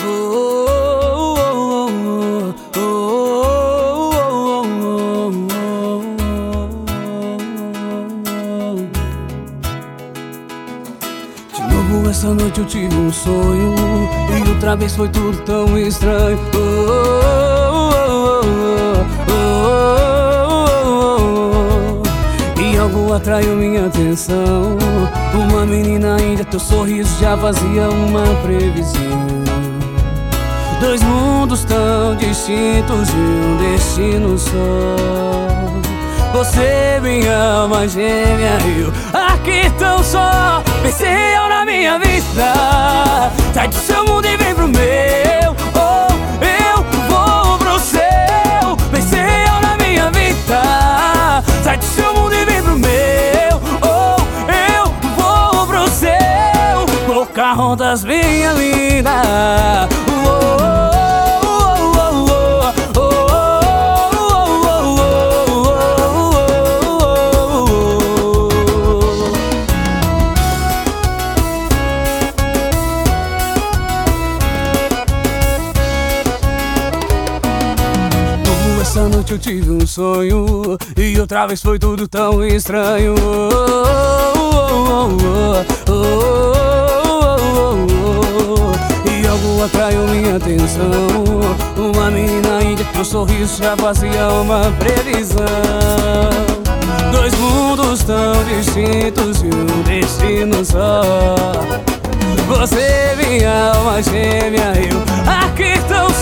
De novo essa noite eu tive um sonho e outra vez foi tudo tão estranho. E algo atraiu minha atenção. Uma menina índia, teu sorriso já fazia uma previsão. Dois mundos tão distintos e um destino só. Você minha alma gêmea, eu aqui tão só. Pensei eu na minha vida, sai do seu mundo e vem pro meu. Oh, eu vou pro seu. Pensei eu na minha vida, sai do seu mundo e vem pro meu. Oh, eu vou pro seu. Pocahontas, minha linda. Essa noite eu tive um sonho e outra vez foi tudo tão estranho. E algo atraiu minha atenção. Uma menina índia, teu sorriso já fazia uma previsão. Dois mundos tão distintos e um destino só. Você minha alma gêmea, eu aqui tão